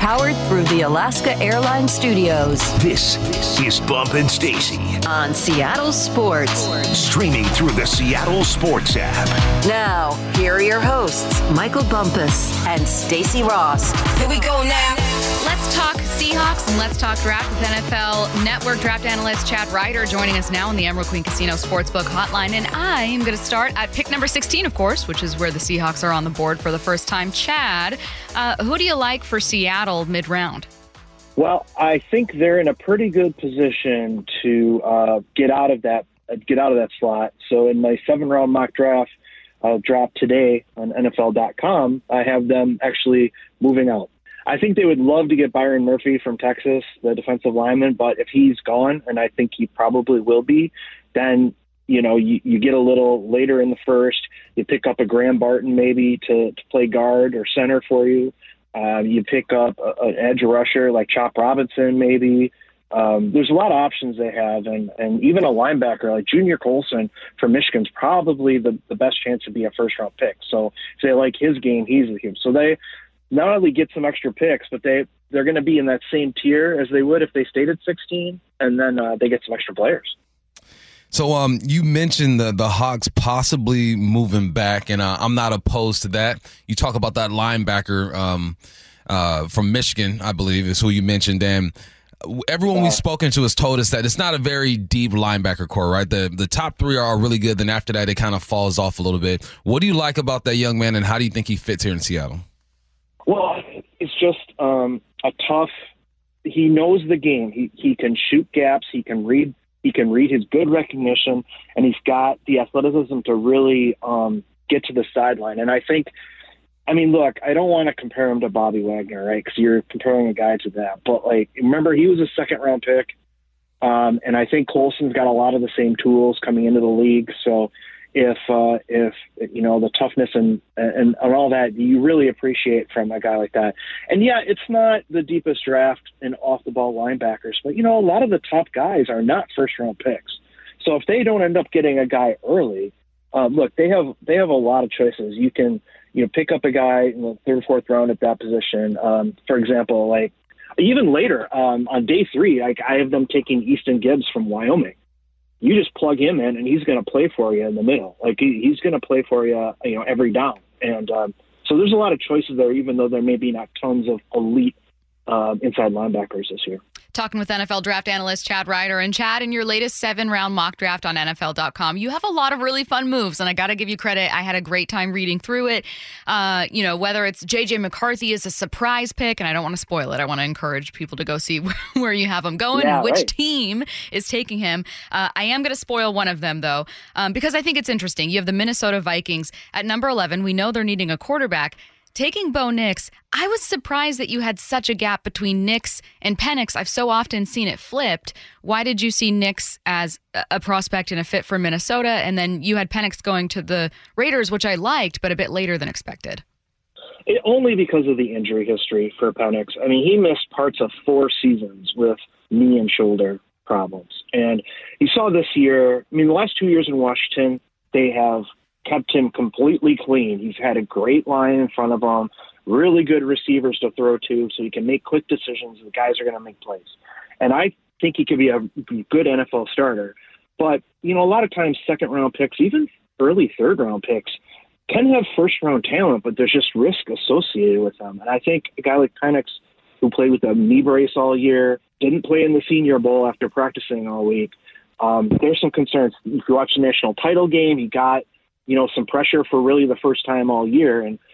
powered through the Alaska Airlines Studios. This is Bump and Stacy on Seattle Sports. Streaming through the Seattle Sports app. Now, here are your hosts, Michael Bumpus and Stacy Ross. Here we go now. Let's talk Seahawks and let's talk draft with NFL Network draft analyst Chad Ryder joining us now on the Emerald Queen Casino Sportsbook Hotline. And I am going to start at pick number 16, of course, which is where the Seahawks are on the board for the first time. Chad, who do you like for Seattle mid-round? Well, I think they're in a pretty good position to get out of that slot. So in my 7-round mock draft drop today on NFL.com, I have them actually moving out. I think they would love to get Byron Murphy from Texas, the defensive lineman, but if he's gone, and I think he probably will be, then you get a little later in the first. You pick up a Graham Barton maybe to play guard or center for you. You pick up an edge rusher like Chop Robinson maybe. There's a lot of options they have, and even a linebacker like Junior Colson from Michigan's probably the best chance to be a first-round pick. So if they like his game, he's the game. So they not only get some extra picks, but they're going to be in that same tier as they would if they stayed at 16, and then they get some extra players. So you mentioned the Hawks possibly moving back, and I'm not opposed to that. You talk about that linebacker from Michigan, I believe, is who you mentioned, and everyone we've spoken to has told us that it's not a very deep linebacker core, right? The top three are really good, then after that it kind of falls off a little bit. What do you like about that young man, and how do you think he fits here in Seattle? Well, it's just he knows the game. He can shoot gaps. He can read his good recognition, and he's got the athleticism to really get to the sideline. And look, I don't want to compare him to Bobby Wagner, right? Because you're comparing a guy to that. But remember, he was a second-round pick, and I think Colson's got a lot of the same tools coming into the league. So if the toughness and all that you really appreciate from a guy like that. And yeah, it's not the deepest draft in off the ball linebackers, but a lot of the top guys are not first round picks. So if they don't end up getting a guy early, look, they have a lot of choices. You can pick up a guy in the third or fourth round at that position. For example, even later on day 3, I have them taking Easton Gibbs from Wyoming. You just plug him in, and he's going to play for you in the middle. He's going to play for you, every down. And so there's a lot of choices there, even though there may be not tons of elite inside linebackers this year. Talking with NFL draft analyst Chad Ryder. And Chad, in your latest 7-round mock draft on NFL.com, you have a lot of really fun moves, and I got to give you credit. I had a great time reading through it. Whether it's J.J. McCarthy is a surprise pick, and I don't want to spoil it. I want to encourage people to go see where you have him going and which team is taking him. I am going to spoil one of them, though, because I think it's interesting. You have the Minnesota Vikings at number 11. We know they're needing a quarterback. Taking Bo Nix, I was surprised that you had such a gap between Nix and Penix. I've so often seen it flipped. Why did you see Nix as a prospect and a fit for Minnesota, and then you had Penix going to the Raiders, which I liked, but a bit later than expected? Only because of the injury history for Penix. He missed parts of 4 seasons with knee and shoulder problems. And you saw this year, the last 2 years in Washington, they have kept him completely clean. He's had a great line in front of him, really good receivers to throw to, so he can make quick decisions. The guys are going to make plays. And I think he could be a good NFL starter. But, a lot of times second-round picks, even early third-round picks, can have first-round talent, but there's just risk associated with them. And I think a guy like Penix, who played with a knee brace all year, didn't play in the Senior Bowl after practicing all week, there's some concerns. If you watch the national title game, he got some pressure for really the first time all year, and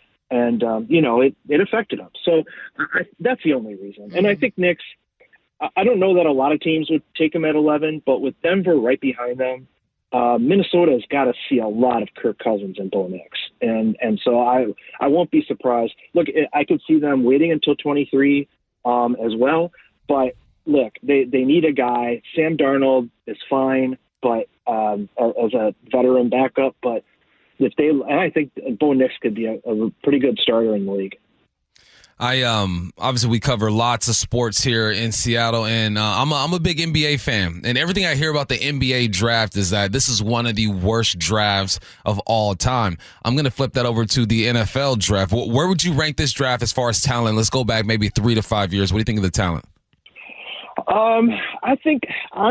it affected him. So that's the only reason. And I think Nix, I don't know that a lot of teams would take him at 11, but with Denver right behind them, Minnesota's got to see a lot of Kirk Cousins and Bo Nix. And so I won't be surprised. Look, I could see them waiting until 23 as well, but look, they need a guy. Sam Darnold is fine, but as a veteran backup, but and I think Bo Nix could be a pretty good starter in the league. Obviously we cover lots of sports here in Seattle, and I'm a big NBA fan. And everything I hear about the NBA draft is that this is one of the worst drafts of all time. I'm going to flip that over to the NFL draft. Where would you rank this draft as far as talent? Let's go back maybe 3 to 5 years. What do you think of the talent? I think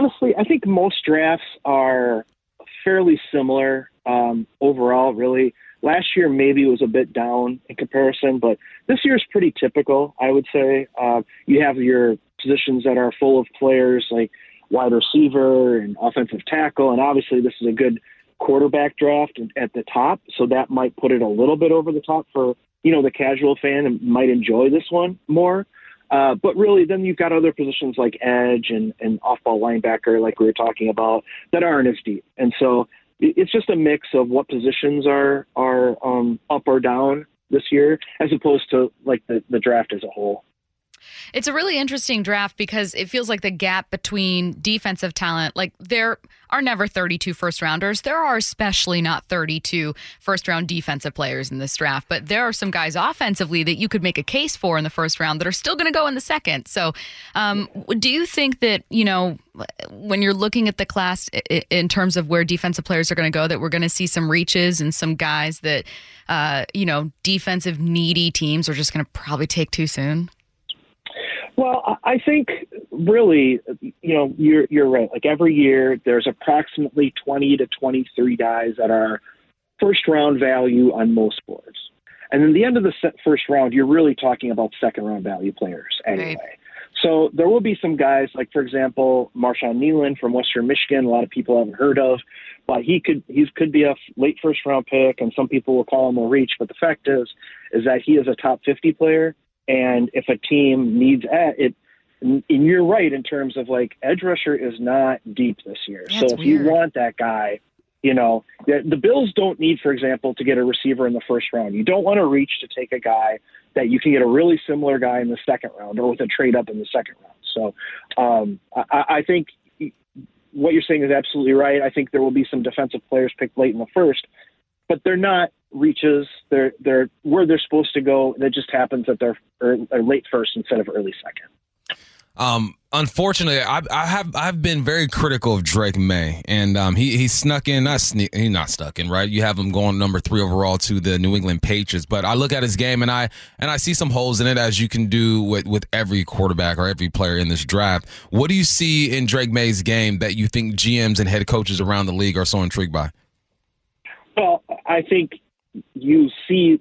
most drafts are fairly similar overall, really. Last year maybe was a bit down in comparison, but this year is pretty typical, I would say. You have your positions that are full of players like wide receiver and offensive tackle, and obviously this is a good quarterback draft at the top, so that might put it a little bit over the top for, the casual fan and might enjoy this one more. But really, then you've got other positions like edge and off-ball linebacker, like we were talking about, that aren't as deep. And so it's just a mix of what positions are up or down this year, as opposed to like the draft as a whole. It's a really interesting draft because it feels like the gap between defensive talent, like there are never 32 first rounders. There are especially not 32 first round defensive players in this draft, but there are some guys offensively that you could make a case for in the first round that are still going to go in the second. So do you think that, when you're looking at the class in terms of where defensive players are going to go, that we're going to see some reaches and some guys that, defensive needy teams are just going to probably take too soon? Well, I think really, you're right. Like every year, there's approximately 20 to 23 guys that are first round value on most boards. And then the end of the first round, you're really talking about second round value players anyway. Right. So there will be some guys like, for example, Marshawn Kneeland from Western Michigan. A lot of people haven't heard of, but he could be a late first round pick, and some people will call him a reach. But the fact is that he is a top 50 player. And if a team needs it, and you're right in terms of like edge rusher is not deep this year. That's so if weird. you want that guy, the Bills don't need, for example, to get a receiver in the first round. You don't want to reach to take a guy that you can get a really similar guy in the second round or with a trade up in the second round. So I think what you're saying is absolutely right. I think there will be some defensive players picked late in the first, but they're not reaches. They're where they're supposed to go. That just happens that they're late first instead of early second. Unfortunately, I've been very critical of Drake May, and he snuck in. He's not stuck in, right? You have him going number 3 overall to the New England Patriots, but I look at his game and I see some holes in it, as you can do with every quarterback or every player in this draft. What do you see in Drake May's game that you think GMs and head coaches around the league are so intrigued by? Well, I think you see,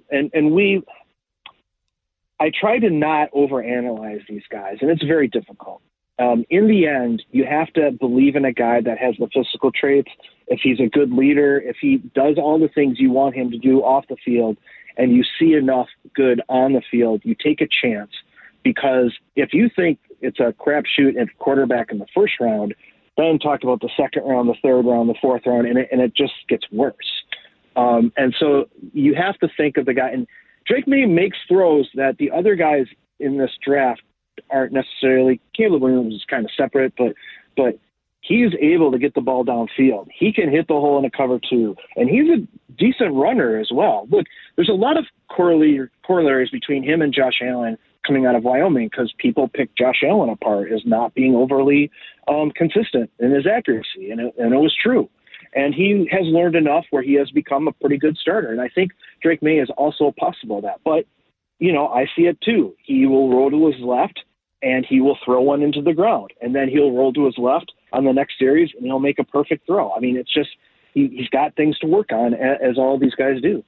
I try to not overanalyze these guys, and it's very difficult. In the end, you have to believe in a guy that has the physical traits. If he's a good leader, if he does all the things you want him to do off the field, and you see enough good on the field, you take a chance. Because if you think it's a crapshoot at quarterback in the first round, then talk about the second round, the third round, the fourth round, and it just gets worse. And so you have to think of the guy. And Drake May makes throws that the other guys in this draft aren't necessarily. Caleb Williams is kind of separate, but he's able to get the ball downfield. He can hit the hole in a cover 2, and he's a decent runner as well. Look, there's a lot of corollaries between him and Josh Allen coming out of Wyoming, because people pick Josh Allen apart as not being overly consistent in his accuracy, and it was true. And he has learned enough where he has become a pretty good starter. And I think Drake May is also possible of that. But, I see it too. He will roll to his left, and he will throw one into the ground. And then he'll roll to his left on the next series, and he'll make a perfect throw. I mean, it's just he's got things to work on, as all these guys do.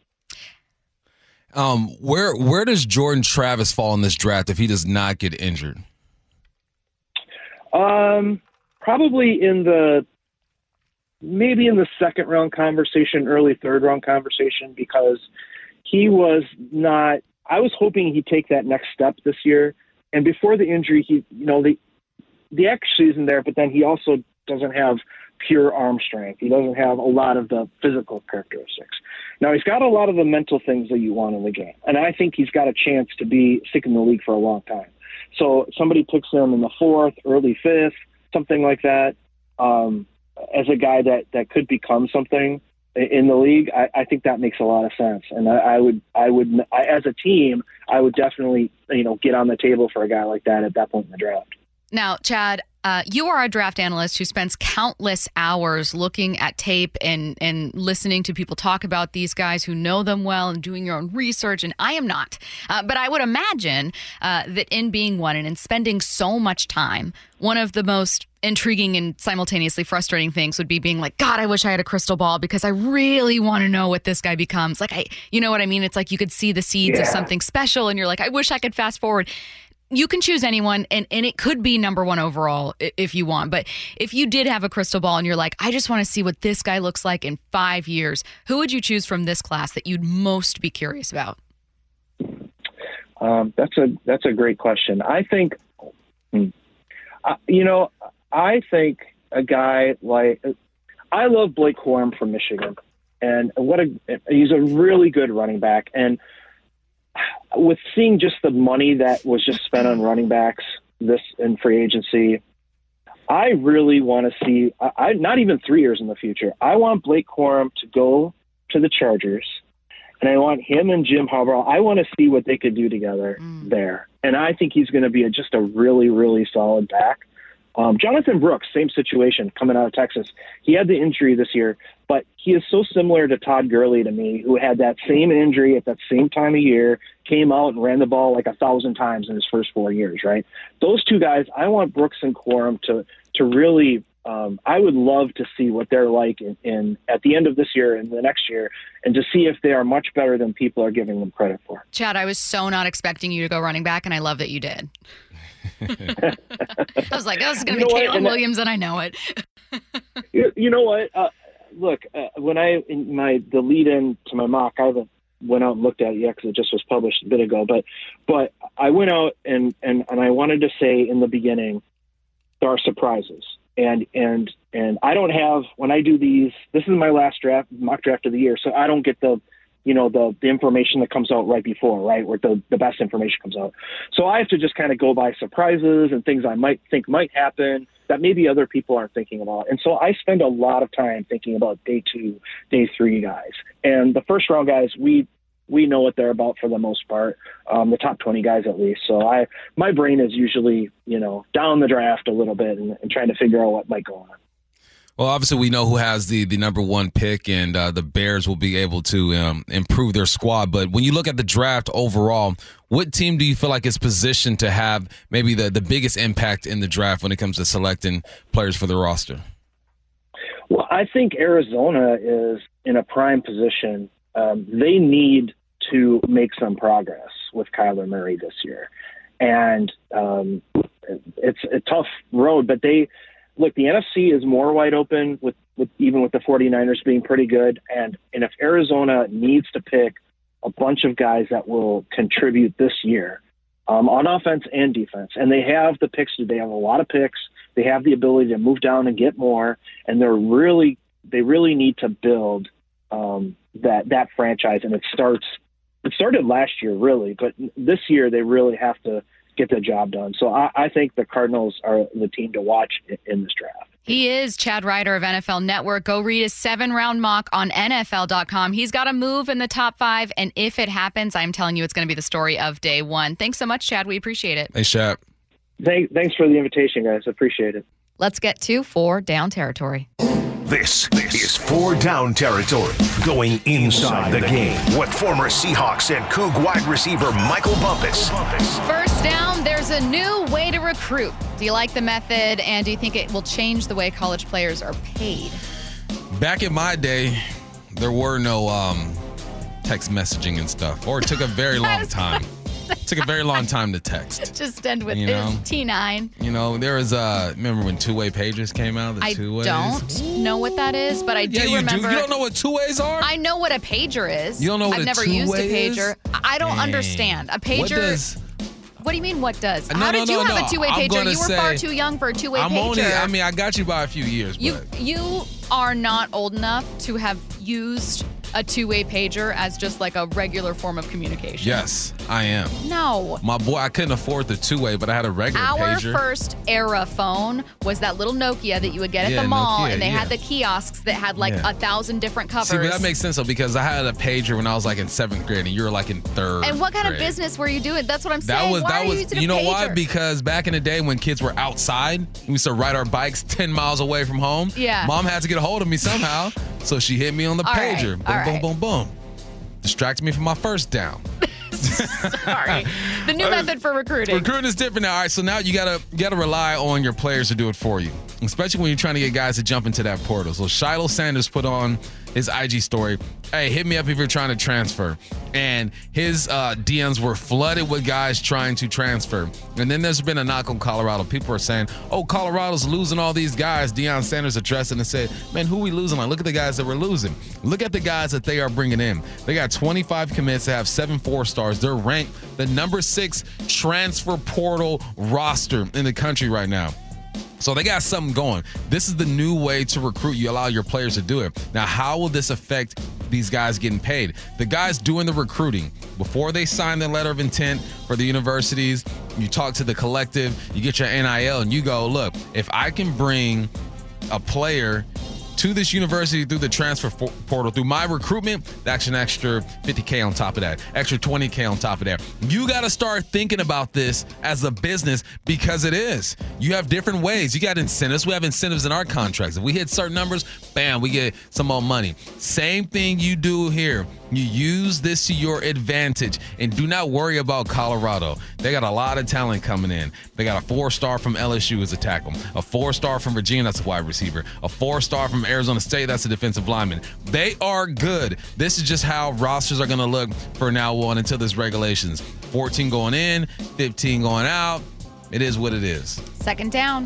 Where does Jordan Travis fall in this draft if he does not get injured? Probably maybe in the second round conversation, early third round conversation, because he was not. I was hoping he'd take that next step this year, and before the injury, the accuracy isn't there, but then he also doesn't have pure arm strength. He doesn't have a lot of the physical characteristics. Now, he's got a lot of the mental things that you want in the game, and I think he's got a chance to stick in the league for a long time. So somebody picks him in the 4th, early 5th, something like that, as a guy that could become something. in the league, I think that makes a lot of sense. And I would, as a team, I would definitely, get on the table for a guy like that at that point in the draft. Now, Chad, you are a draft analyst who spends countless hours looking at tape and listening to people talk about these guys who know them well and doing your own research, and I am not. But I would imagine that in being one and in spending so much time, one of the most intriguing and simultaneously frustrating things would be being like, God, I wish I had a crystal ball because I really want to know what this guy becomes. Like, you know what I mean? It's like you could see the seeds of something special and you're like, I wish I could fast forward. You can choose anyone, and it could be number one overall if you want. But if you did have a crystal ball and you're like, I just want to see what this guy looks like in 5 years, who would you choose from this class that you'd most be curious about? That's a great question. I think, I think a guy like, I love Blake Corum from Michigan, and he's a really good running back. And with seeing just the money that was just spent on running backs this in free agency, I really want to see, not even 3 years in the future, I want Blake Corum to go to the Chargers, and I want him and Jim Harbaugh, I want to see what they could do together there. And I think he's going to be just a really, really solid back. Jonathan Brooks, same situation, coming out of Texas. He had the injury this year, but he is so similar to Todd Gurley to me, who had that same injury at that same time of year, came out and ran the ball like 1,000 times in his first 4 years, right? Those two guys, I want Brooks and Corum to really I would love to see what they're like in at the end of this year and the next year, and to see if they are much better than people are giving them credit for. Chad, I was so not expecting you to go running back, and I love that you did. I was like, oh, this is going to be Caleb Williams, and I know it. You know what? Look, when the lead-in to my mock, I haven't went out and looked at it yet because it just was published a bit ago. But I went out and I wanted to say in the beginning, there are surprises. And I don't have, when I do these, this is my last mock draft of the year, so I don't get the information that comes out right before, right, where the best information comes out. So I have to just kind of go by surprises and things I might think might happen that maybe other people aren't thinking about. And so I spend a lot of time thinking about day 2, day 3 guys. And the first round guys, we know what they're about for the most part, the top 20 guys at least. So my brain is usually, down the draft a little bit and trying to figure out what might go on. Well, obviously, we know who has the number one pick, and the Bears will be able to improve their squad. But when you look at the draft overall, what team do you feel like is positioned to have maybe the biggest impact in the draft when it comes to selecting players for the roster? Well, I think Arizona is in a prime position. They need to make some progress with Kyler Murray this year. And it's a tough road, but look, the NFC is more wide open with even with the 49ers being pretty good. And if Arizona needs to pick a bunch of guys that will contribute this year on offense and defense, and they have the picks, they have a lot of picks. They have the ability to move down and get more. And they really need to build that franchise. And it started last year, really, but this year they really have to get the job done. So I think the Cardinals are the team to watch in this draft. He is Chad Ryder of NFL Network. Go read his 7-round mock on NFL.com. He's got a move in the top 5, and if it happens, I'm telling you it's going to be the story of day 1. Thanks so much, Chad. We appreciate it. Thanks, Chad. Thanks for the invitation, guys. Appreciate it. Let's get to 4 down territory. This is 4 down territory, going inside the game with former Seahawks and Coug wide receiver Michael Bumpus. First down, there's a new way to recruit. Do you like the method, and do you think it will change the way college players are paid? Back in my day, there were no text messaging and stuff, or it took a very long time. It took a very long time to text. Just end with T9. There was remember when two-way pages came out? I don't know what that is, but I do remember. You don't know what two-ways are? I know what a pager is. You don't know what I've never used a pager. I don't understand. A pager. What do you mean, what does? How did you have a two-way pager? You were far too young for a two-way pager. I got you by a few years. You are not old enough to have used a two-way pager as just like a regular form of communication? Yes, I am. No. My boy, I couldn't afford the two-way, but I had a regular Our pager. first era phone was that little Nokia that you would get at the mall, Nokia, and they had the kiosks that had like 1,000 different covers. See, but that makes sense though, because I had a pager when I was like in 7th grade, and you were like in 3rd. And what kind of grade. business were you doing? That's what I'm saying. Why are you using a you know pager? why? Because back in the day when kids were outside, we used to ride our bikes 10 miles away from home. Yeah. Mom had to get a hold of me somehow, so she hit me on the pager. Boom, boom, boom, boom. Distracted me from my first down. Sorry. The new method for recruiting. Recruiting is different now. All right, so now you gotta rely on your players to do it for you, especially when you're trying to get guys to jump into that portal. So Shiloh Sanders put on his IG story, hey, hit me up if you're trying to transfer. And his DMs were flooded with guys trying to transfer. And then there's been a knock on Colorado. People are saying, oh, Colorado's losing all these guys. Deion Sanders addressed it and said, man, who we losing on? Look at the guys that we're losing. Look at the guys that they are bringing in. They got 25 commits. They have 7 4-stars. They're ranked the number 6 transfer portal roster in the country right now. So they got something going. This is the new way to recruit. You allow your players to do it. Now, how will this affect these guys getting paid? The guys doing the recruiting, before they sign the letter of intent for the universities, you talk to the collective, you get your NIL, and you go, look, if I can bring a player to this university through the transfer portal, through my recruitment, that's an extra $50K on top of that, extra $20K on top of that. You got to start thinking about this as a business, because it is. You have different ways. You got incentives. We have incentives in our contracts. If we hit certain numbers, bam, we get some more money. Same thing you do here. You use this to your advantage, and do not worry about Colorado. They got a lot of talent coming in. They got a 4-star from LSU as a tackle, a 4-star from Virginia, that's a wide receiver, a 4-star from Arizona State, that's a defensive lineman. They are good. This is just how rosters are going to look for now on until there's regulations. 14 going in, 15 going out. It is what it is. Second down.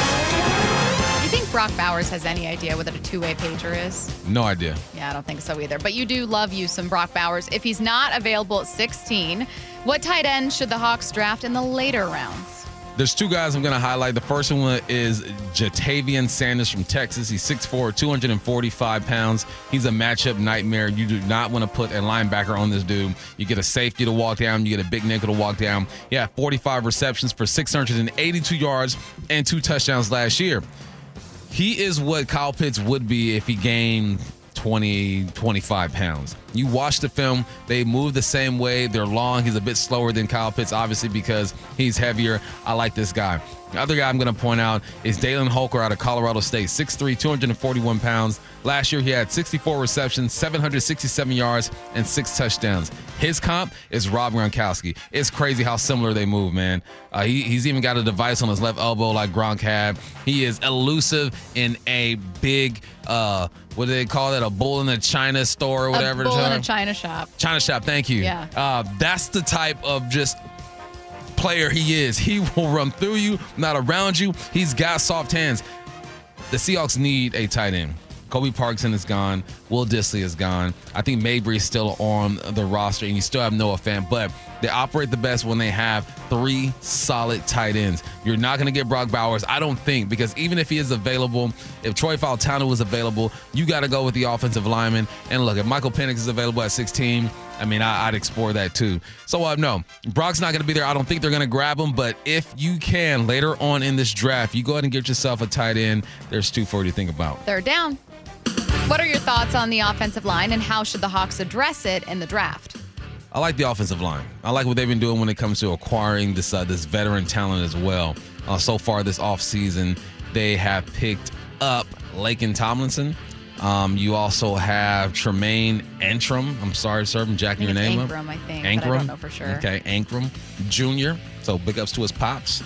Do you think Brock Bowers has any idea what a two-way pager is? No idea. Yeah, I don't think so either. But you do love you some Brock Bowers. If he's not available at 16, what tight end should the Hawks draft in the later rounds? There's 2 guys I'm going to highlight. The first one is Jatavian Sanders from Texas. He's 6'4", 245 pounds. He's a matchup nightmare. You do not want to put a linebacker on this dude. You get a safety to walk down. You get a big nickel to walk down. Yeah, 45 receptions for 682 yards and 2 touchdowns last year. He is what Kyle Pitts would be if he gained 20, 25 pounds. You watch the film, they move the same way. They're long. He's a bit slower than Kyle Pitts, obviously, because he's heavier. I like this guy. The other guy I'm going to point out is Dalen Holker out of Colorado State, 6'3", 241 pounds. Last year, he had 64 receptions, 767 yards, and 6 touchdowns. His comp is Rob Gronkowski. It's crazy how similar they move, man. He's even got a device on his left elbow like Gronk had. He is elusive in a big, what do they call that? A bull in a China store or whatever. A bull in a China shop. China shop, thank you. Yeah. That's the type of just player he is. He will run through you, not around you. He's got soft hands. The Seahawks need a tight end. Kobe Parkinson is gone. Will Dissly is gone. I think Mabry is still on the roster, and you still have Noah Fant, but they operate the best when they have 3 solid tight ends. You're not going to get Brock Bowers, I don't think, because even if he is available, if Troy Fautanu was available, you got to go with the offensive lineman. And look, if Michael Penix is available at 16, I mean, I'd explore that too. So, no, Brock's not going to be there. I don't think they're going to grab him, but if you can, later on in this draft, you go ahead and get yourself a tight end. There's 2 for you to think about. Third down. What are your thoughts on the offensive line, and how should the Hawks address it in the draft? I like the offensive line. I like what they've been doing when it comes to acquiring this veteran talent as well. So far this offseason, they have picked up Laken Tomlinson. You also have Tremaine Antrim. I'm sorry, sir, I'm jacking your name Ankrum, up. I think. Ankrum. But I don't know for sure. Okay, Ankrum Jr. So big ups to his pops.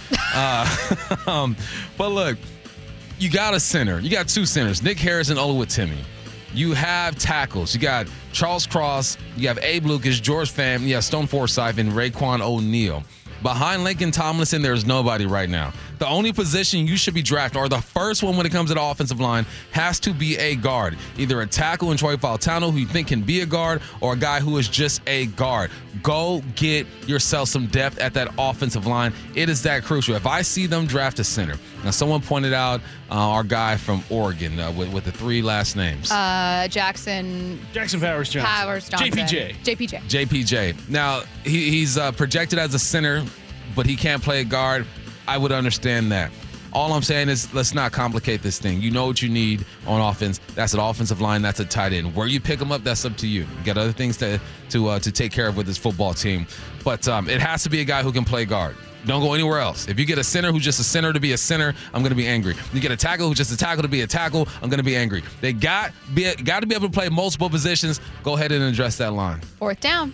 But look, you got a center. You got 2 centers, Nick Harris and Oluwatimi. You have tackles. You got Charles Cross. You have Abe Lucas, George Fant. You have Stone Forsythe and Raekwon O'Neal. Behind Laken Tomlinson, there's nobody right now. The only position you should be drafting, or the first one when it comes to the offensive line, has to be a guard. Either a tackle in Troy Fautano, who you think can be a guard, or a guy who is just a guard. Go get yourself some depth at that offensive line. It is that crucial. If I see them draft a center, now someone pointed out our guy from Oregon with the 3 last names. Jackson Powers Johnson. JPJ. Now, he's projected as a center, but he can't play a guard. I would understand that. All I'm saying is let's not complicate this thing. You know what you need on offense. That's an offensive line. That's a tight end. Where you pick them up, that's up to you. You got other things to take care of with this football team. But it has to be a guy who can play guard. Don't go anywhere else. If you get a center who's just a center to be a center, I'm going to be angry. You get a tackle who's just a tackle to be a tackle, I'm going to be angry. They got to be able to play multiple positions. Go ahead and address that line. 4th down.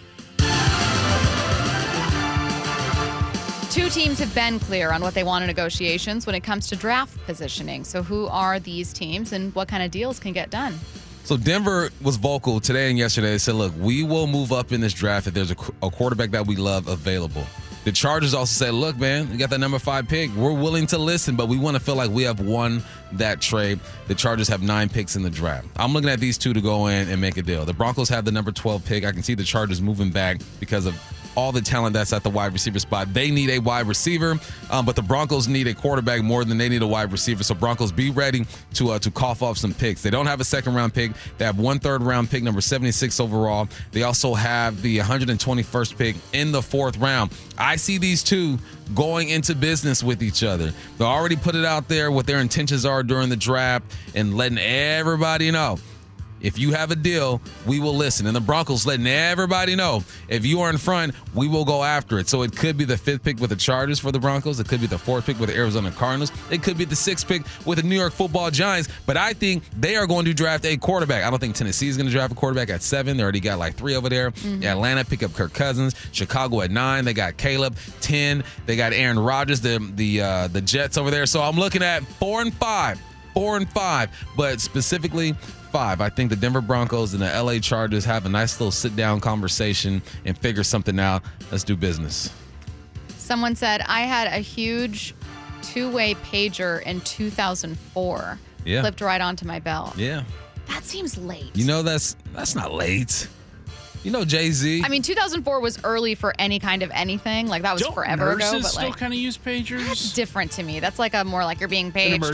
2 teams have been clear on what they want in negotiations when it comes to draft positioning. So who are these teams and what kind of deals can get done? So Denver was vocal today and yesterday. They said, look, we will move up in this draft if there's a quarterback that we love available. The Chargers also said, look, man, we got that number 5 pick. We're willing to listen, but we want to feel like we have won that trade. The Chargers have 9 picks in the draft. I'm looking at these 2 to go in and make a deal. The Broncos have the number 12 pick. I can see the Chargers moving back because of all the talent that's at the wide receiver spot. They need a wide receiver, but the Broncos need a quarterback more than they need a wide receiver. So Broncos, be ready to cough off some picks. They don't have a 2nd-round pick. They have 1 3rd-round pick, number 76 overall. They also have the 121st pick in the 4th round. I see these 2 going into business with each other. They already put it out there what their intentions are during the draft and letting everybody know. If you have a deal, we will listen. And the Broncos letting everybody know, if you are in front, we will go after it. So it could be the 5th pick with the Chargers for the Broncos. It could be the 4th pick with the Arizona Cardinals. It could be the 6th pick with the New York Football Giants. But I think they are going to draft a quarterback. I don't think Tennessee is going to draft a quarterback at 7. They already got like 3 over there. Mm-hmm. Atlanta pick up Kirk Cousins. Chicago at 9. They got Caleb. 10. They got Aaron Rodgers, the Jets over there. So I'm looking at 4 and 5. 4 and 5. But specifically 5. I think the Denver Broncos and the LA Chargers have a nice little sit-down conversation and figure something out. Let's do business. Someone said, I had a huge 2-way pager in 2004. Yeah. Flipped right onto my belt. Yeah. That seems late. You know, that's not late. You know, Jay-Z. I mean, 2004 was early for any kind of anything. Like, that was forever ago. But still kind of use pagers? That's different to me. That's like a more like you're being paged.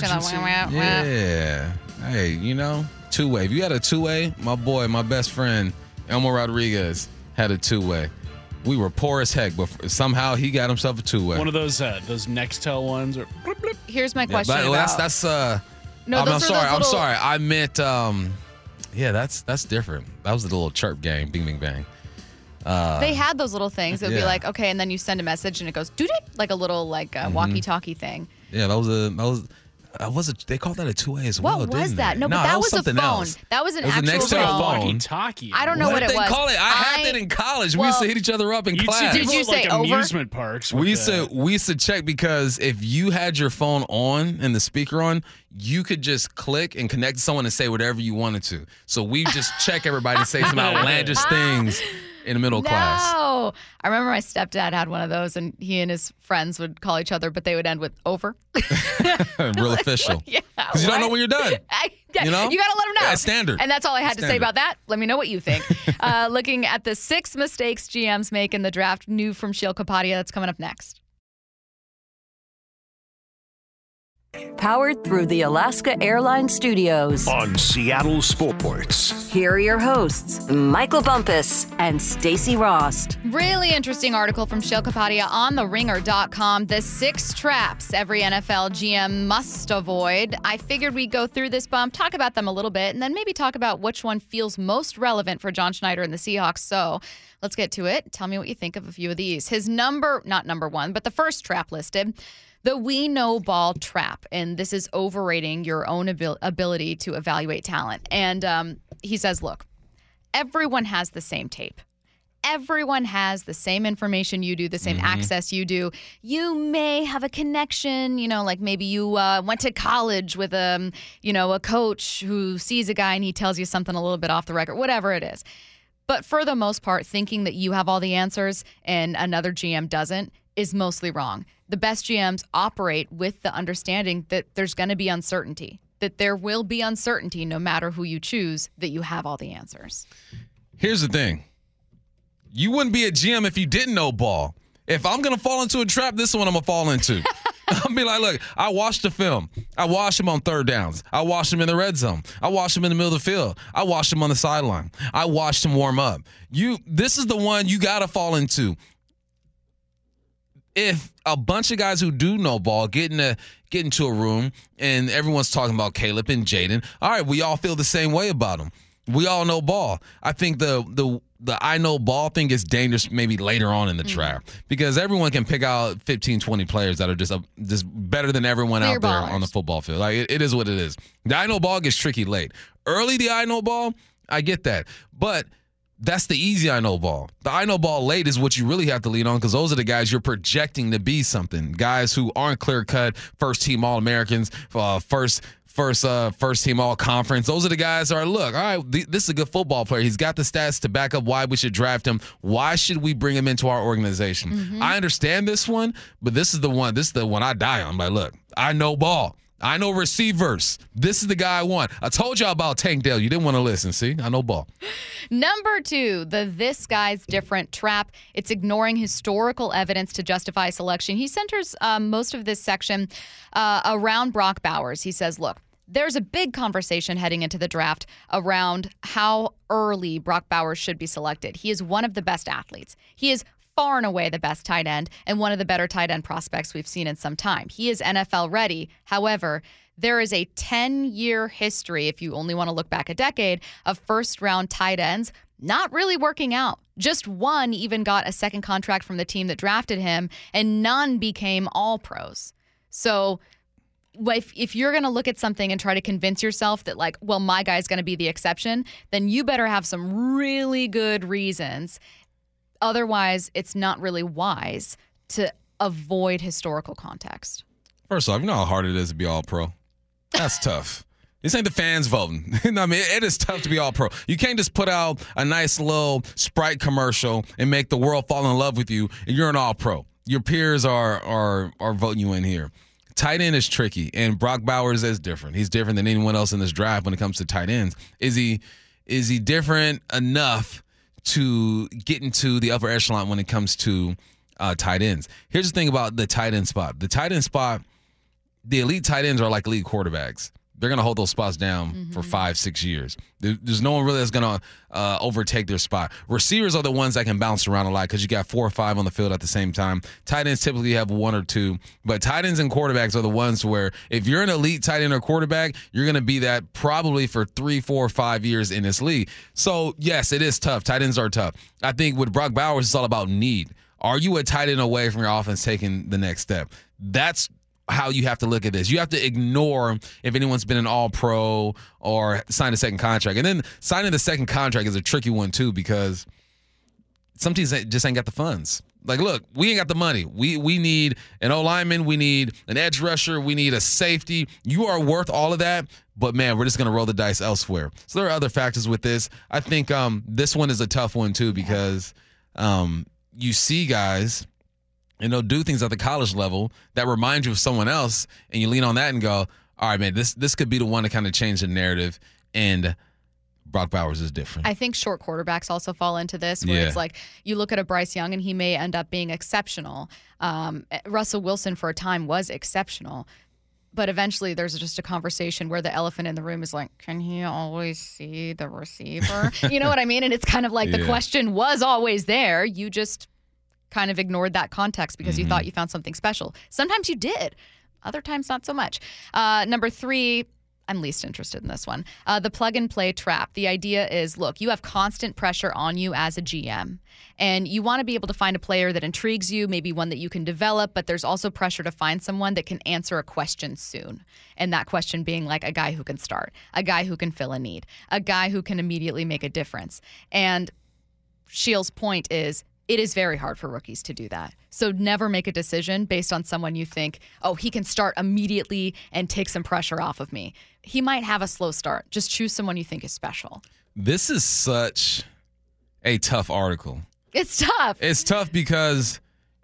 Yeah. Hey, you know, 2-way. If you had a 2-way, my boy, my best friend, Elmo Rodriguez, had a 2-way. We were poor as heck, but somehow he got himself a 2-way. One of those Nextel ones. Or blip, blip. Here's my question. No, I'm sorry. I meant, that's different. That was the little chirp game, bing, bing, bang. They had those little things. It would be like, okay, and then you send a message and it goes, doot it, like a little walkie-talkie thing. Yeah, they called that a 2-way as well, What was didn't that? they? No, but that was a phone. Else. That was an It was actual an phone. Nextel phone. Walkie-talkie. I don't know what it was. What did they call it? I had that in college. We used to hit each other up in class. Did you say over? Amusement parks. We used to check because if you had your phone on and the speaker on, you could just click and connect to someone and say whatever you wanted to. So we just check everybody and say some outlandish things in the middle class. No. I remember my stepdad had one of those, and he and his friends would call each other, but they would end with over. Real official. Yeah. Because you don't know when you're done. You know? You got to let them know. That's standard. And that's all I had to say about that. Let me know what you think. Looking at the 6 mistakes GMs make in the draft, new from Sheil Kapadia. That's coming up next. Powered through the Alaska Airlines Studios. On Seattle Sports. Here are your hosts, Michael Bumpus and Stacey Rost. Really interesting article from Sheil Kapadia on TheRinger.com. The 6 traps every NFL GM must avoid. I figured we'd go through this bump, talk about them a little bit, and then maybe talk about which one feels most relevant for John Schneider and the Seahawks. So let's get to it. Tell me what you think of a few of these. His not number 1, but the first trap listed. The we know ball trap, and this is overrating your own ability to evaluate talent. And he says, look, everyone has the same tape. Everyone has the same information you do, the same access you do. You may have a connection, like maybe you went to college with a coach who sees a guy and he tells you something a little bit off the record, whatever it is. But for the most part, thinking that you have all the answers and another GM doesn't is mostly wrong. The best GMs operate with the understanding that there's going to be uncertainty, that there will be uncertainty no matter who you choose, that you have all the answers. Here's the thing. You wouldn't be a GM if you didn't know ball. If I'm going to fall into a trap, this is what I'm going to fall into. I'll be like, look, I watched the film. I watched him on third downs. I watched him in the red zone. I watched him in the middle of the field. I watched him on the sideline. I watched him warm up. This is the one you got to fall into. If a bunch of guys who do know ball get into a room and everyone's talking about Caleb and Jaden, all right, we all feel the same way about them. We all know ball. I think the I know ball thing is dangerous maybe later on in the draft because everyone can pick out 15, 20 players that are just better than everyone out there on the football field. Like it is what it is. The I know ball gets tricky late. Early the I know ball, I get that. But that's the easy I know ball. The I know ball late is what you really have to lean on because those are the guys you're projecting to be something. Guys who aren't clear-cut, first-team All-Americans, first team all conference. Those are the guys that are, look, all right, this is a good football player. He's got the stats to back up why we should draft him. Why should we bring him into our organization? I understand this one, but this is the one I die on. Like, look, I know ball. I know receivers. This is the guy I want. I told y'all about Tank Dell. You didn't want to listen. See, I know ball. Number 2, this guy's different trap. It's ignoring historical evidence to justify selection. He centers most of this section around Brock Bowers. He says, look, there's a big conversation heading into the draft around how early Brock Bowers should be selected. He is one of the best athletes. He is far and away the best tight end and one of the better tight end prospects we've seen in some time. He is NFL ready. However, there is a 10-year history, if you only want to look back a decade, of first-round tight ends not really working out. Just one even got a second contract from the team that drafted him, and none became all-pros. So if you're going to look at something and try to convince yourself that, like, well, my guy's going to be the exception, then you better have some really good reasons. Otherwise, it's not really wise to avoid historical context. First off, you know how hard it is to be all-pro? That's tough. This ain't the fans voting. I mean, it is tough to be all-pro. You can't just put out a nice little Sprite commercial and make the world fall in love with you, and you're an all-pro. Your peers are voting you in here. Tight end is tricky, and Brock Bowers is different. He's different than anyone else in this draft when it comes to tight ends. Is he different enough to get into the upper echelon when it comes to tight ends? Here's the thing about the tight end spot. The tight end spot, the elite tight ends are like elite quarterbacks. They're going to hold those spots down for 5-6 years. There's no one really that's going to overtake their spot. Receivers are the ones that can bounce around a lot because you got 4 or 5 on the field at the same time. Tight ends typically have 1 or 2, but tight ends and quarterbacks are the ones where if you're an elite tight end or quarterback, you're going to be that probably for 3, 4, 5 years in this league. So, yes, it is tough. Tight ends are tough. I think with Brock Bowers, it's all about need. Are you a tight end away from your offense taking the next step? That's how you have to look at this. You have to ignore if anyone's been an all-pro or signed a second contract. And then signing the second contract is a tricky one too because some teams just ain't got the funds. Like, look, we ain't got the money. We need an O-lineman. We need an edge rusher. We need a safety. You are worth all of that, but, man, we're just going to roll the dice elsewhere. So there are other factors with this. I think this one is a tough one too because you see guys – and they'll do things at the college level that remind you of someone else, and you lean on that and go, all right, man, this could be the one to kind of change the narrative, and Brock Bowers is different. I think short quarterbacks also fall into this, where it's like you look at a Bryce Young, and he may end up being exceptional. Russell Wilson for a time was exceptional, but eventually there's just a conversation where the elephant in the room is like, can he always see the receiver? You know what I mean? And it's kind of like the question was always there. You just kind of ignored that context because you thought you found something special. Sometimes you did. Other times, not so much. Number 3, I'm least interested in this one. The plug-and-play trap. The idea is, look, you have constant pressure on you as a GM, and you want to be able to find a player that intrigues you, maybe one that you can develop, but there's also pressure to find someone that can answer a question soon, and that question being like a guy who can start, a guy who can fill a need, a guy who can immediately make a difference. And Sheil's point is, it is very hard for rookies to do that. So never make a decision based on someone you think, oh, he can start immediately and take some pressure off of me. He might have a slow start. Just choose someone you think is special. This is such a tough article. It's tough. It's tough because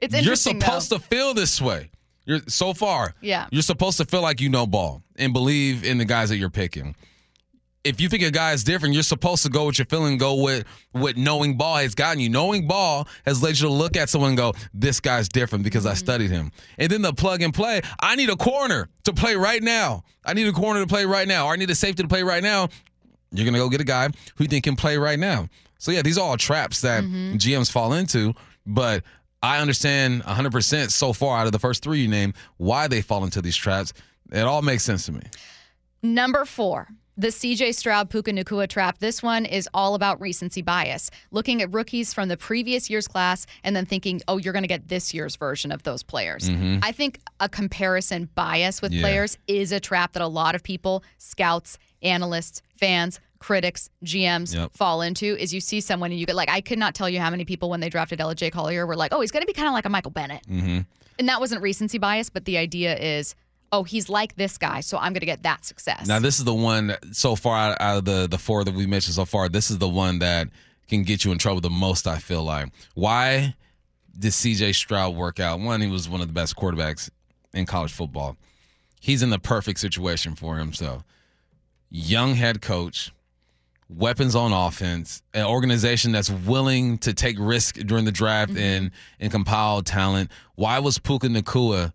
It's You're interesting, supposed to feel this way. You're supposed to feel like you know ball and believe in the guys that you're picking. If you think a guy is different, you're supposed to go with your feeling, go with what knowing ball has gotten you. Knowing ball has led you to look at someone and go, this guy's different because I studied him. And then the plug and play, I need a corner to play right now. I need a corner to play right now. Or I need a safety to play right now. You're going to go get a guy who you think can play right now. So, yeah, these are all traps that GMs fall into. But I understand 100% so far out of the first three you named why they fall into these traps. It all makes sense to me. Number 4. The C.J. Stroud Puka Nacua trap. This one is all about recency bias. Looking at rookies from the previous year's class and then thinking, oh, you're going to get this year's version of those players. I think a comparison bias with players is a trap that a lot of people, scouts, analysts, fans, critics, GMs fall into. Is you see someone and you get like, I could not tell you how many people when they drafted L.J. Collier were like, oh, he's going to be kind of like a Michael Bennett. And that wasn't recency bias, but the idea is, oh, he's like this guy, so I'm going to get that success. Now, this is the one that, so far out of the four that we mentioned so far, this is the one that can get you in trouble the most, I feel like. Why did C.J. Stroud work out? One, he was one of the best quarterbacks in college football. He's in the perfect situation for himself. Young head coach, weapons on offense, an organization that's willing to take risk during the draft and compile talent. Why was Puka Nacua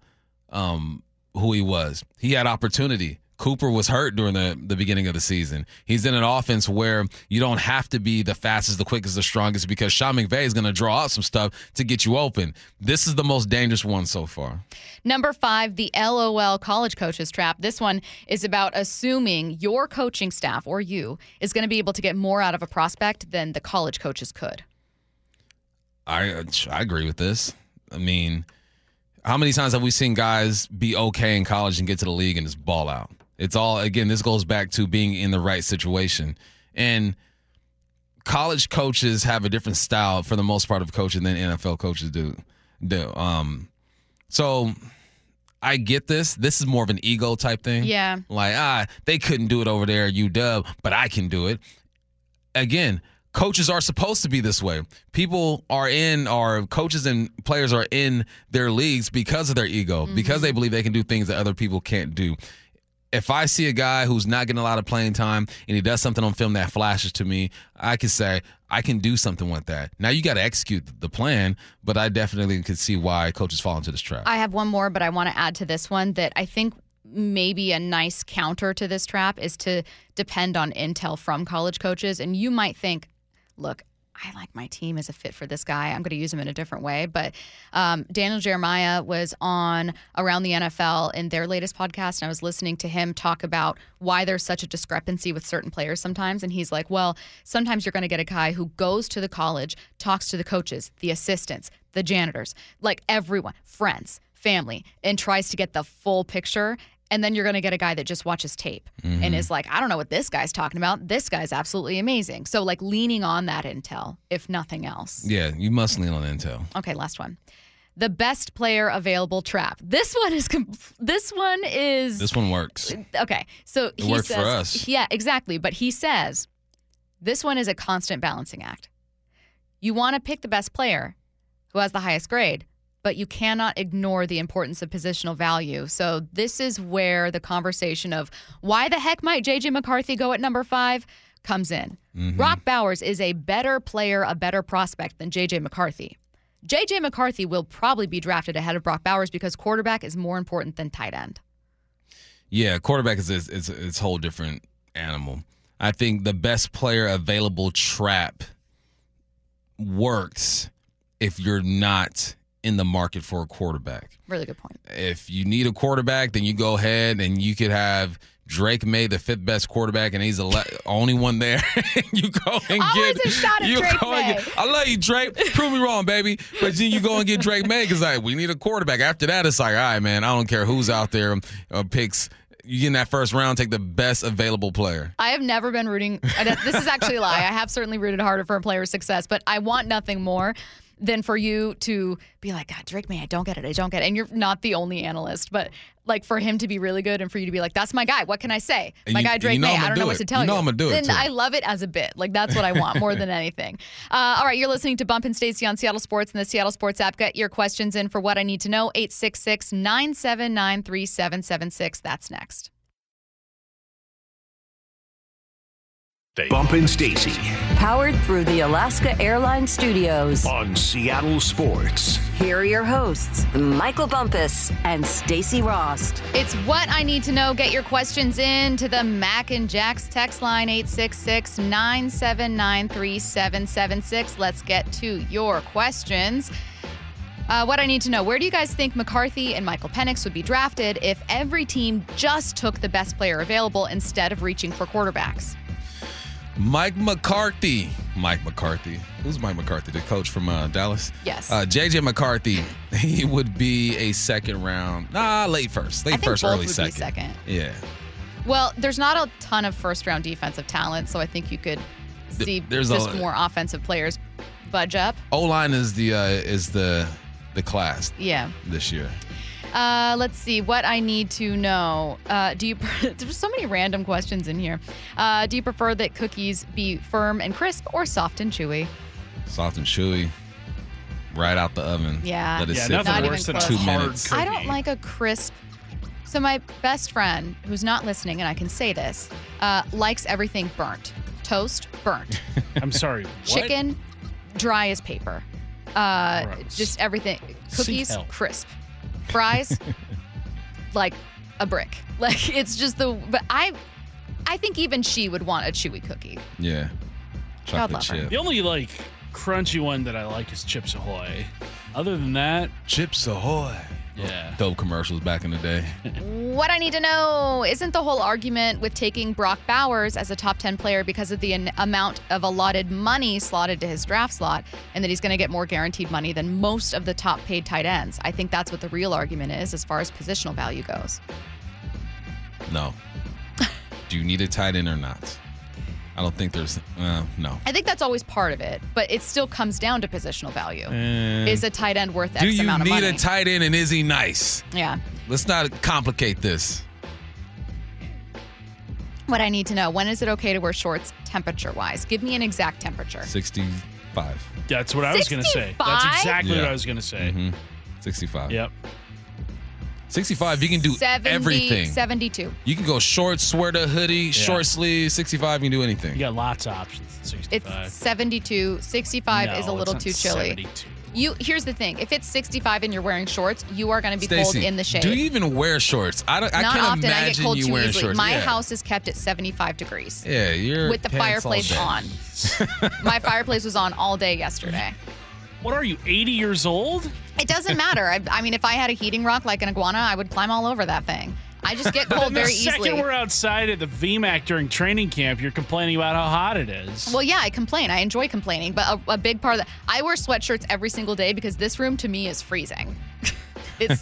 who he was? He had opportunity. Cooper was hurt during the beginning of the season. He's in an offense where you don't have to be the fastest, the quickest, the strongest because Sean McVay is going to draw out some stuff to get you open. This is the most dangerous one so far. Number 5, the LOL college coaches trap. This one is about assuming your coaching staff or you is going to be able to get more out of a prospect than the college coaches could. I agree with this. I mean, how many times have we seen guys be okay in college and get to the league and just ball out? It's all, again, this goes back to being in the right situation. And college coaches have a different style for the most part of coaching than NFL coaches do. So I get this. This is more of an ego type thing. Yeah. Like, they couldn't do it over there at UW, but I can do it. Again, coaches are supposed to be this way. People coaches and players are in their leagues because of their ego, because they believe they can do things that other people can't do. If I see a guy who's not getting a lot of playing time and he does something on film that flashes to me, I can say, I can do something with that. Now, you got to execute the plan, but I definitely could see why coaches fall into this trap. I have one more, but I want to add to this one that I think maybe a nice counter to this trap is to depend on intel from college coaches. And you might think, look, I like my team as a fit for this guy. I'm going to use him in a different way. But Daniel Jeremiah was on Around the NFL in their latest podcast, and I was listening to him talk about why there's such a discrepancy with certain players sometimes. And he's like, well, sometimes you're going to get a guy who goes to the college, talks to the coaches, the assistants, the janitors, like everyone, friends, family, and tries to get the full picture. And then you're going to get a guy that just watches tape and is like, I don't know what this guy's talking about. This guy's absolutely amazing. So, like, leaning on that intel, if nothing else. Yeah, you must lean on intel. Okay, last one. The best player available trap. This one works. Okay, so it works for us. Yeah, exactly. But he says this one is a constant balancing act. You want to pick the best player who has the highest grade, but you cannot ignore the importance of positional value. So this is where the conversation of why the heck might J.J. McCarthy go at number 5 comes in. Brock Bowers is a better player, a better prospect than J.J. McCarthy. J.J. McCarthy will probably be drafted ahead of Brock Bowers because quarterback is more important than tight end. Yeah, quarterback is a whole different animal. I think the best player available trap works if you're not in the market for a quarterback. Really good point. If you need a quarterback, then you go ahead and you could have Drake May, the 5th best quarterback, and he's the only one there. You go and always a shot at Drake May. I love you, Drake. Prove me wrong, baby. But then you go and get Drake May because we need a quarterback. After that, it's like, all right, man, I don't care who's out there picks. You get in that first round, take the best available player. I have never been rooting. This is actually a lie. I have certainly rooted harder for a player's success, but I want nothing more than for you to be like, God, Drake May, I don't get it. And you're not the only analyst, but like for him to be really good and for you to be like, that's my guy. What can I say? My guy, Drake May, I don't know what to tell you. I'm going to do it, Then I love it as a bit. Like, that's what I want more than anything. All right, you're listening to Bump and Stacey on Seattle Sports and the Seattle Sports app. Get your questions in for What I Need to Know, 866-979-3776. That's next. Bump and Stacey Powered through the Alaska Airlines Studios. on Seattle Sports. Here are your hosts, Michael Bumpus and Stacey Rost. It's What I Need to Know. Get your questions in to the Mac and Jack's text line, 866-979-3776. Let's get to your questions. What I need to know, where do you guys think McCarthy and Michael Penix would be drafted if every team just took the best player available instead of reaching for quarterbacks? Mike McCarthy. Who's Mike McCarthy? The coach from Dallas? Yes. JJ McCarthy. He would be a second round. Late first. I think First, both early would second. be second. Yeah. Well, there's not a ton of first-round defensive talent, so I think you could see There's just more offensive players budge up. O-line is the class Yeah. this year. Let's see. What I need to know. There's so many random questions in here. Do you prefer that cookies be firm and crisp or soft and chewy? Soft and chewy. Right out the oven. Yeah. Let it sit nothing Not for worse even than a 2 hard minutes. cookie. I don't like a crisp. So my best friend, who's not listening, and I can say this, likes everything burnt. Toast, burnt. I'm sorry. What? Chicken, dry as paper. Gross. Just everything. Cookies, help. crisp. Fries, like a brick. Like, it's just but I think even she would want a chewy cookie. Yeah. God Chocolate love her. chip. The only crunchy one that I like is Chips Ahoy. Other than that, Chips Ahoy. yeah. Dope commercials back in the day. What I need to know, isn't the whole argument with taking Brock Bowers as a top 10 player because of the amount of allotted money slotted to his draft slot and that he's going to get more guaranteed money than most of the top paid tight ends? I think that's what the real argument is as far as positional value goes. No. Do you need a tight end or not? I don't think there's no. I think that's always part of it, but it still comes down to positional value. Is a tight end worth Do X you amount of money? need a tight end and is he nice? Yeah. Let's not complicate this. What I need to know, when is it okay to wear shorts temperature-wise? Give me an exact temperature. 65. That's what I was going to say. That's 65? exactly Yeah. what I was going to say. Mm-hmm. 65. Yep. 65, you can do 70, everything. 72. You can go short, sweater, hoodie, short sleeve. 65, you can do anything. You got lots of options. 65. It's 72. 65 is a No, little it's too not chilly. 72. Here's the thing. If it's 65 and you're wearing shorts, you are going to be cold Stacey, in the shade. do you even wear shorts? I Not can't often. I get imagine cold you too wearing easily. shorts. My Yeah. house is kept at 75 degrees Yeah, you're with the fireplace on. My fireplace was on all day yesterday. What are you, 80 years old? It doesn't matter. I mean, if I had a heating rock like an iguana, I would climb all over that thing. I just get cold very The second easily. we're outside at the VMAC during training camp, you're complaining about how hot it is. Well, yeah, I complain. I enjoy complaining, but a big part of that, I wear sweatshirts every single day because this room to me is freezing. It's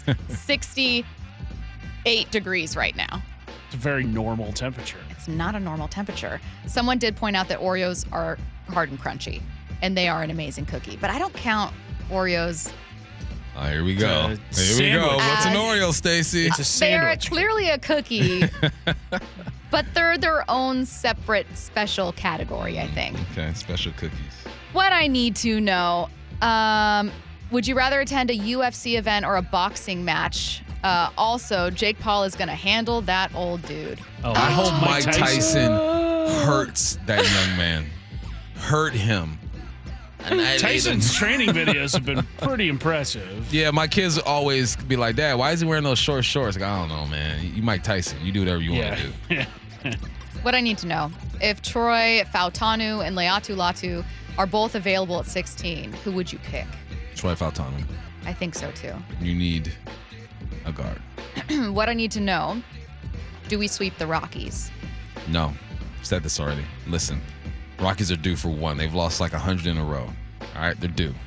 68 degrees right now. It's a very normal temperature. It's not a normal temperature. Someone did point out that Oreos are hard and crunchy, and they are an amazing cookie. But I don't count Oreos. Oh, here we go. It's a Here we go. sandwich. What's an As- Oreo, Stacey? It's a They're sandwich. clearly a cookie, but they're their own separate special category, I think. Okay, special cookies. What I need to know, would you rather attend a UFC event or a boxing match? Also, Jake Paul is going to handle that old dude. Oh, I hope Mike Tyson. Tyson hurts that young man. Hurt him. And Tyson's training videos have been pretty impressive. Yeah, my kids always be like, Dad, why is he wearing those short shorts? Like, I don't know, man. You Mike Tyson. You do whatever you want to do. Yeah. What I need to know, if Troy Fautanu and Leatu Latu are both available at 16, who would you pick? Troy Fautanu. I think so too. You need a guard. What I need to know, do we sweep the Rockies? No. Said this already. Listen, Rockies are due for one. They've lost like 100 in a row. All right, they're due.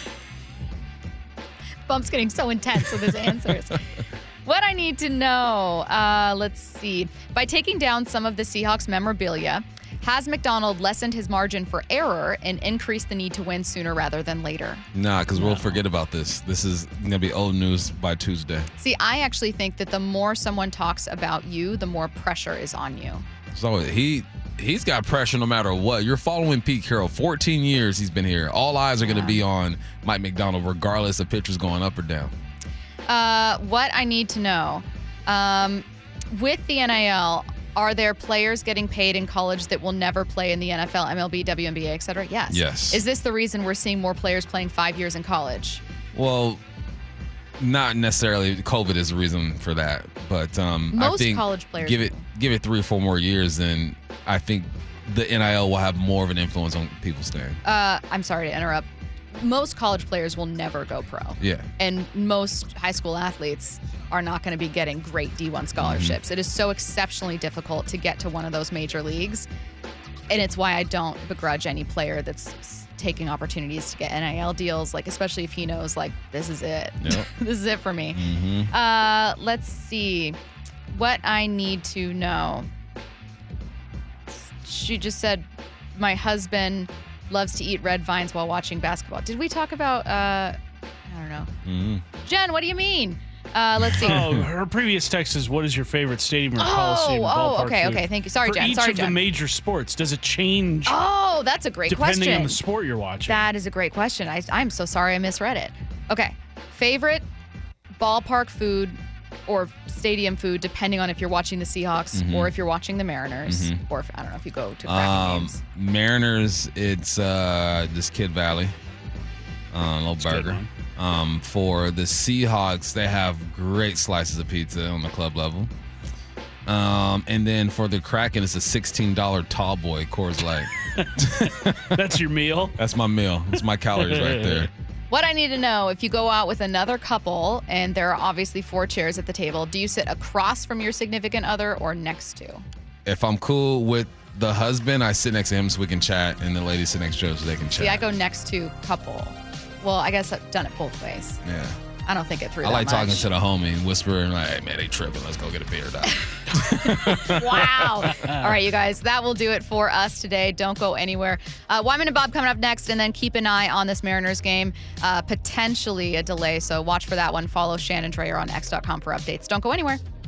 Bump's getting so intense with his answers. What I need to know, let's see. By taking down some of the Seahawks memorabilia, Has McDonald lessened his margin for error and increased the need to win sooner rather than later? Nah, because we'll forget about this. This is going to be old news by Tuesday. See, I actually think that the more someone talks about you, the more pressure is on you. So he's got pressure no matter what. You're following Pete Carroll. 14 years he's been here. All eyes are going to be on Mike McDonald, regardless of pitchers going up or down. What I need to know, with the NIL, are there players getting paid in college that will never play in the NFL, MLB, WNBA, et cetera? Yes. Yes. Is this the reason we're seeing more players playing 5 years in college? Well, not necessarily. COVID is the reason for that, but Most I think college players give it 3 or 4 more years, and I think the NIL will have more of an influence on people staying. I'm sorry to interrupt. Most college players will never go pro. Yeah. And most high school athletes are not going to be getting great D1 scholarships. Mm-hmm. It is so exceptionally difficult to get to one of those major leagues. And it's why I don't begrudge any player that's taking opportunities to get NIL deals, like especially if he knows, like, this is it. Yep. This is it for me. Mm-hmm. Let's see what I need to know. She just said, my husband loves to eat red vines while watching basketball. Did we talk about, I don't know. Mm-hmm. Jen, what do you mean? Let's see. Oh, her previous text is, what is your favorite stadium or coliseum ballpark okay, food? okay. Thank you. Sorry, For Jen. each Sorry, of Jen. the major sports, does it change Oh, that's a great depending question. on the sport you're watching? That is a great question. I'm so sorry I misread it. Okay. Favorite ballpark food or stadium food, depending on if you're watching the Seahawks or if you're watching the Mariners, or if, I don't know, if you go to Kraken games. Mariners, it's just Kid Valley, little burger. For the Seahawks, they have great slices of pizza on the club level. And then for the Kraken, it's a $16 tall boy Coors Light. That's your meal? That's my meal. It's my calories right there. What I need to know, if you go out with another couple and there are obviously 4 chairs at the table, do you sit across from your significant other or next to? If I'm cool with the husband, I sit next to him so we can chat, and the ladies sit next to him so they can chat. See, I go next to couple. Well, I guess I've done it both ways. Yeah. I don't think it through I that like talking much. to the homie and whispering like, hey, man, they tripping. Let's go get a beer, dog. Wow. All right, you guys, that will do it for us today. Don't go anywhere. Wyman and Bob coming up next, and then keep an eye on this Mariners game. Potentially a delay, so watch for that one. Follow Shannon Dreyer on X.com for updates. Don't go anywhere.